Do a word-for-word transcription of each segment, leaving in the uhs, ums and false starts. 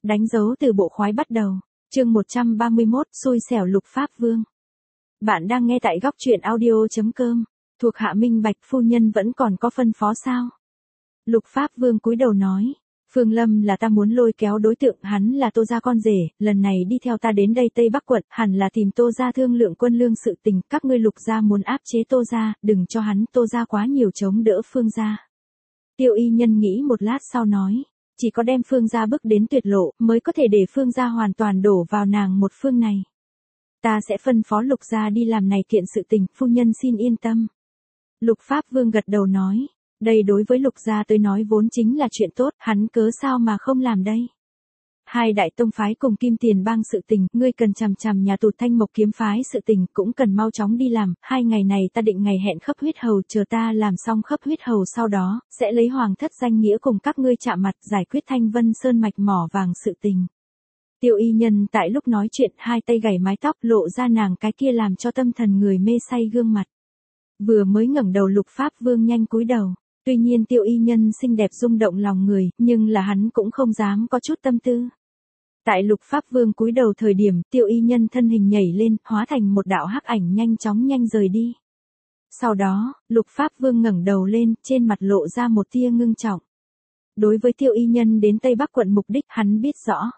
Đánh dấu từ bộ khoái bắt đầu. Chương một trăm ba mươi mốt, xui xẻo Lục Pháp Vương. Bạn đang nghe tại góc truyện audio chấm com. Thuộc hạ minh bạch, phu nhân vẫn còn có phân phó sao? Lục Pháp Vương cúi đầu nói. Phương Lâm là ta muốn lôi kéo đối tượng, hắn là Tô gia con rể, lần này đi theo ta đến đây Tây Bắc quận, hẳn là tìm Tô gia thương lượng quân lương sự tình, các ngươi Lục gia muốn áp chế Tô gia, đừng cho hắn Tô gia quá nhiều chống đỡ Phương gia. Tiêu Y Nhân nghĩ một lát sau nói, chỉ có đem Phương gia bước đến tuyệt lộ, mới có thể để Phương gia hoàn toàn đổ vào nàng một phương này. Ta sẽ phân phó Lục gia đi làm này kiện sự tình, phu nhân xin yên tâm. Lục Pháp Vương gật đầu nói. Đây đối với Lục gia tới nói vốn chính là chuyện tốt, hắn cớ sao mà không làm đây. Hai đại tông phái cùng Kim Tiền Bang sự tình, ngươi cần chằm chằm nhà tù Thanh Mộc kiếm phái sự tình, cũng cần mau chóng đi làm, hai ngày này ta định ngày hẹn khấp huyết hầu, chờ ta làm xong khấp huyết hầu sau đó, sẽ lấy hoàng thất danh nghĩa cùng các ngươi chạm mặt giải quyết Thanh Vân Sơn mạch mỏ vàng sự tình. Tiêu Y Nhân tại lúc nói chuyện hai tay gảy mái tóc lộ ra nàng cái kia làm cho tâm thần người mê say gương mặt. Vừa mới ngẩng đầu Lục Pháp Vương nhanh cúi đầu. Tuy nhiên Tiêu Y Nhân xinh đẹp rung động lòng người, nhưng là hắn cũng không dám có chút tâm tư. Tại Lục Pháp Vương cúi đầu thời điểm, Tiêu Y Nhân thân hình nhảy lên, hóa thành một đạo hắc ảnh nhanh chóng nhanh rời đi. Sau đó, Lục Pháp Vương ngẩng đầu lên, trên mặt lộ ra một tia ngưng trọng. Đối với Tiêu Y Nhân đến Tây Bắc quận mục đích, hắn biết rõ.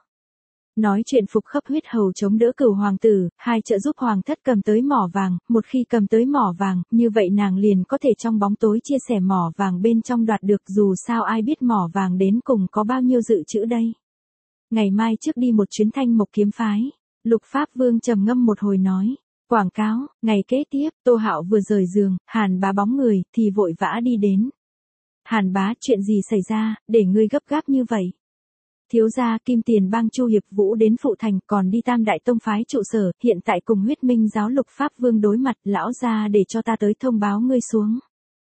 Nói chuyện phục khấp huyết hầu chống đỡ Cửu hoàng tử, hai trợ giúp hoàng thất cầm tới mỏ vàng, một khi cầm tới mỏ vàng, như vậy nàng liền có thể trong bóng tối chia sẻ mỏ vàng bên trong đoạt được, dù sao ai biết mỏ vàng đến cùng có bao nhiêu dự trữ đây. Ngày mai trước đi một chuyến Thanh Mộc kiếm phái, Lục Pháp Vương trầm ngâm một hồi nói, quảng cáo, ngày kế tiếp, Tô Hạo vừa rời giường, Hàn Bá bóng người, thì vội vã đi đến. Hàn Bá, chuyện gì xảy ra, để ngươi gấp gáp như vậy? Thiếu gia Kim Tiền Bang Chu Hiệp Vũ đến phụ thành, còn đi Tam Đại Tông phái trụ sở, hiện tại cùng Huyết Minh giáo Lục Pháp Vương đối mặt, lão gia để cho ta tới thông báo ngươi xuống.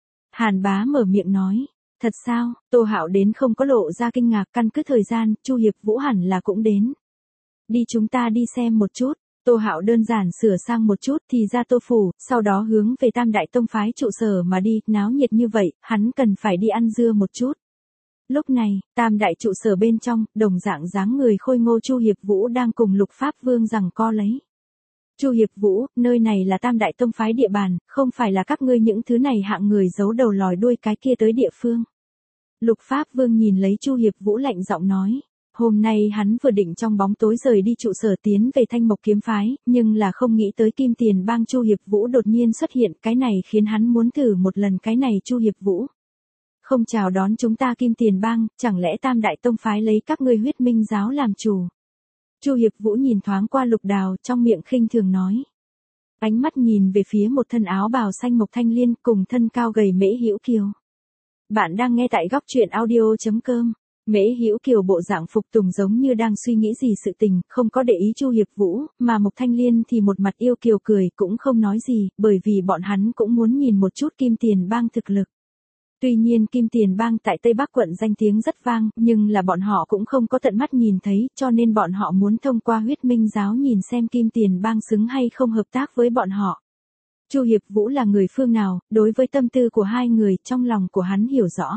Hàn Bá mở miệng nói, thật sao? Tô Hạo đến không có lộ ra kinh ngạc, căn cứ thời gian, Chu Hiệp Vũ hẳn là cũng đến. Đi chúng ta đi xem một chút. Tô Hạo đơn giản sửa sang một chút thì ra Tô phủ, sau đó hướng về Tam Đại Tông phái trụ sở mà đi, náo nhiệt như vậy, hắn cần phải đi ăn dưa một chút. Lúc này, Tam đại trụ sở bên trong, đồng dạng dáng người khôi ngô Chu Hiệp Vũ đang cùng Lục Pháp Vương giằng co lấy. Chu Hiệp Vũ, nơi này là Tam đại tông phái địa bàn, không phải là các ngươi những thứ này hạng người giấu đầu lòi đuôi cái kia tới địa phương. Lục Pháp Vương nhìn lấy Chu Hiệp Vũ lạnh giọng nói, hôm nay hắn vừa định trong bóng tối rời đi trụ sở tiến về Thanh Mộc kiếm phái, nhưng là không nghĩ tới Kim Tiền Bang Chu Hiệp Vũ đột nhiên xuất hiện, cái này khiến hắn muốn thử một lần cái này Chu Hiệp Vũ. Không chào đón chúng ta Kim Tiền Bang, chẳng lẽ Tam đại tông phái lấy các ngươi Huyết Minh giáo làm chủ? Chu Hiệp Vũ nhìn thoáng qua Lục Đào, trong miệng khinh thường nói. Ánh mắt nhìn về phía một thân áo bào xanh Mộc Thanh Liên cùng thân cao gầy Mễ Hữu Kiều. Bạn đang nghe tại góc truyện audio chấm com. Mễ Hữu Kiều bộ dạng phục tùng giống như đang suy nghĩ gì sự tình, không có để ý Chu Hiệp Vũ, mà Mộc Thanh Liên thì một mặt yêu kiều cười, cũng không nói gì, bởi vì bọn hắn cũng muốn nhìn một chút Kim Tiền Bang thực lực. Tuy nhiên Kim Tiền Bang tại Tây Bắc quận danh tiếng rất vang, nhưng là bọn họ cũng không có tận mắt nhìn thấy, cho nên bọn họ muốn thông qua Huyết Minh giáo nhìn xem Kim Tiền Bang xứng hay không hợp tác với bọn họ. Chu Hiệp Vũ là người phương nào, đối với tâm tư của hai người, trong lòng của hắn hiểu rõ.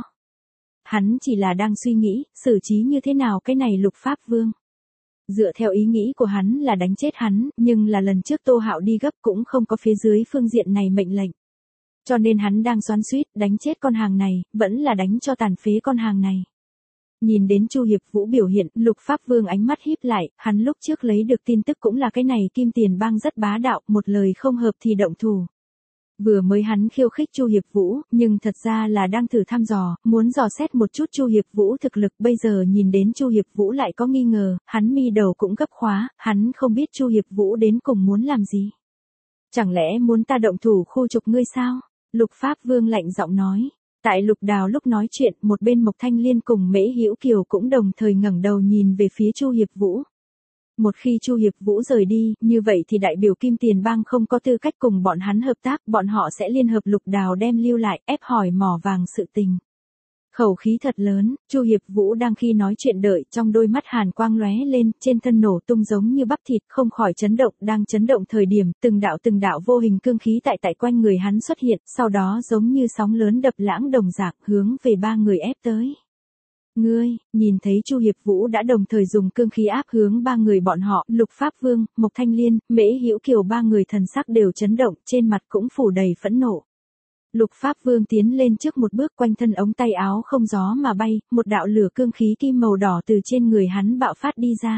Hắn chỉ là đang suy nghĩ, xử trí như thế nào cái này Lục Pháp Vương. Dựa theo ý nghĩ của hắn là đánh chết hắn, nhưng là lần trước Tô Hạo đi gấp cũng không có phía dưới phương diện này mệnh lệnh. Cho nên hắn đang xoắn xuýt, đánh chết con hàng này, vẫn là đánh cho tàn phế con hàng này. Nhìn đến Chu Hiệp Vũ biểu hiện, Lục Pháp Vương ánh mắt híp lại, hắn lúc trước lấy được tin tức cũng là cái này Kim Tiền Bang rất bá đạo, một lời không hợp thì động thủ. Vừa mới hắn khiêu khích Chu Hiệp Vũ, nhưng thật ra là đang thử thăm dò, muốn dò xét một chút Chu Hiệp Vũ thực lực, bây giờ nhìn đến Chu Hiệp Vũ lại có nghi ngờ, hắn mi đầu cũng gấp khóa, hắn không biết Chu Hiệp Vũ đến cùng muốn làm gì. Chẳng lẽ muốn ta động thủ khu trục ngươi sao? Lục Pháp Vương lạnh giọng nói. Tại Lục Đào lúc nói chuyện, một bên Mộc Thanh Liên cùng Mễ Hữu Kiều cũng đồng thời ngẩng đầu nhìn về phía Chu Hiệp Vũ. Một khi Chu Hiệp Vũ rời đi, như vậy thì đại biểu Kim Tiền Bang không có tư cách cùng bọn hắn hợp tác, bọn họ sẽ liên hợp Lục Đào đem lưu lại, ép hỏi mỏ vàng sự tình. Khẩu khí thật lớn, Chu Hiệp Vũ đang khi nói chuyện đợi, trong đôi mắt hàn quang lóe lên, trên thân nổ tung giống như bắp thịt, không khỏi chấn động, đang chấn động thời điểm, từng đạo từng đạo vô hình cương khí tại tại quanh người hắn xuất hiện, sau đó giống như sóng lớn đập lãng đồng dạng, hướng về ba người ép tới. Ngươi, nhìn thấy Chu Hiệp Vũ đã đồng thời dùng cương khí áp hướng ba người bọn họ, Lục Pháp Vương, Mộc Thanh Liên, Mễ Hữu Kiều ba người thần sắc đều chấn động, trên mặt cũng phủ đầy phẫn nộ. Lục Pháp Vương tiến lên trước một bước, quanh thân ống tay áo không gió mà bay, một đạo lửa cương khí kim màu đỏ từ trên người hắn bạo phát đi ra.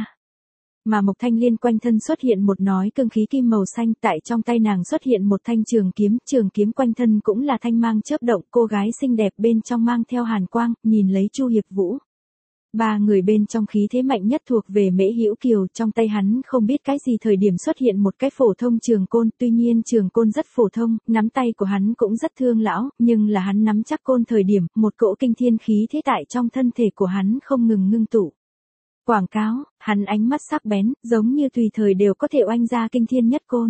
Mà Mộc Thanh Liên quanh thân xuất hiện một nói cương khí kim màu xanh, tại trong tay nàng xuất hiện một thanh trường kiếm, trường kiếm quanh thân cũng là thanh mang chớp động, cô gái xinh đẹp bên trong mang theo hàn quang, nhìn lấy Chu Hiệp Vũ. Ba người bên trong khí thế mạnh nhất thuộc về Mễ Hữu Kiều, trong tay hắn không biết cái gì thời điểm xuất hiện một cái phổ thông trường côn, tuy nhiên trường côn rất phổ thông, nắm tay của hắn cũng rất thương lão, nhưng là hắn nắm chắc côn thời điểm, một cỗ kinh thiên khí thế tại trong thân thể của hắn không ngừng ngưng tụ. Quảng cáo, hắn ánh mắt sắc bén, giống như tùy thời đều có thể oanh ra kinh thiên nhất côn.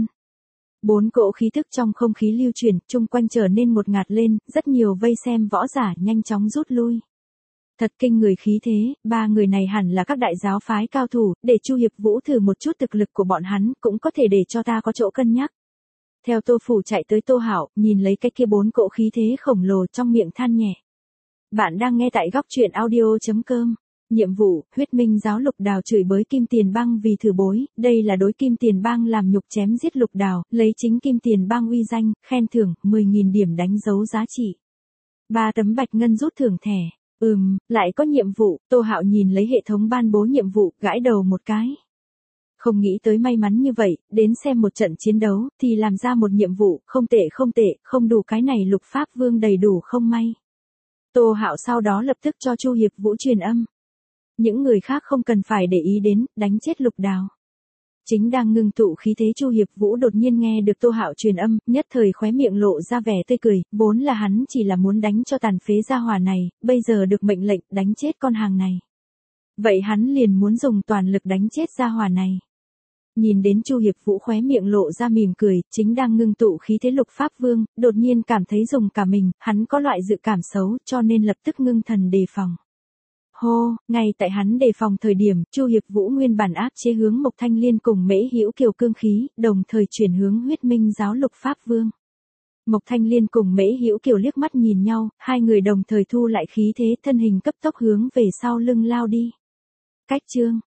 Bốn cỗ khí thức trong không khí lưu chuyển, chung quanh trở nên ngột ngạt lên, rất nhiều vây xem võ giả nhanh chóng rút lui. Thật kinh người khí thế, ba người này hẳn là các đại giáo phái cao thủ, để Chu Hiệp Vũ thử một chút thực lực của bọn hắn, cũng có thể để cho ta có chỗ cân nhắc. Theo Tô Phủ chạy tới Tô Hạo, nhìn lấy cái kia bốn cỗ khí thế khổng lồ trong miệng than nhẹ. Bạn đang nghe tại góc truyện audio chấm com. Nhiệm vụ, huyết minh giáo Lục Đào chửi bới Kim Tiền Bang vì thử bối, đây là đối Kim Tiền Bang làm nhục chém giết Lục Đào, lấy chính Kim Tiền Bang uy danh, khen thưởng, mười nghìn điểm đánh dấu giá trị. Ba tấm bạch ngân rút thưởng thẻ. Ừm, lại có nhiệm vụ, Tô Hạo nhìn lấy hệ thống ban bố nhiệm vụ, gãi đầu một cái. Không nghĩ tới may mắn như vậy, đến xem một trận chiến đấu, thì làm ra một nhiệm vụ, không tệ không tệ, không đủ cái này Lục Pháp Vương đầy đủ không may. Tô Hạo sau đó lập tức cho Chu Hiệp Vũ truyền âm. Những người khác không cần phải để ý đến, đánh chết Lục Đào. Chính đang ngưng tụ khí thế Chu Hiệp Vũ đột nhiên nghe được Tô Hạo truyền âm, nhất thời khóe miệng lộ ra vẻ tươi cười, vốn là hắn chỉ là muốn đánh cho tàn phế gia hỏa này, bây giờ được mệnh lệnh đánh chết con hàng này. Vậy hắn liền muốn dùng toàn lực đánh chết gia hỏa này. Nhìn đến Chu Hiệp Vũ khóe miệng lộ ra mỉm cười, chính đang ngưng tụ khí thế Lục Pháp Vương, đột nhiên cảm thấy dùng cả mình, hắn có loại dự cảm xấu, cho nên lập tức ngưng thần đề phòng. Hô, ngay tại hắn đề phòng thời điểm, Chu Hiệp Vũ nguyên bản áp chế hướng Mộc Thanh Liên cùng Mễ Hữu Kiều cương khí, đồng thời chuyển hướng huyết minh giáo Lục Pháp Vương. Mộc Thanh Liên cùng Mễ Hữu Kiều liếc mắt nhìn nhau, hai người đồng thời thu lại khí thế, thân hình cấp tốc hướng về sau lưng lao đi. Cách chương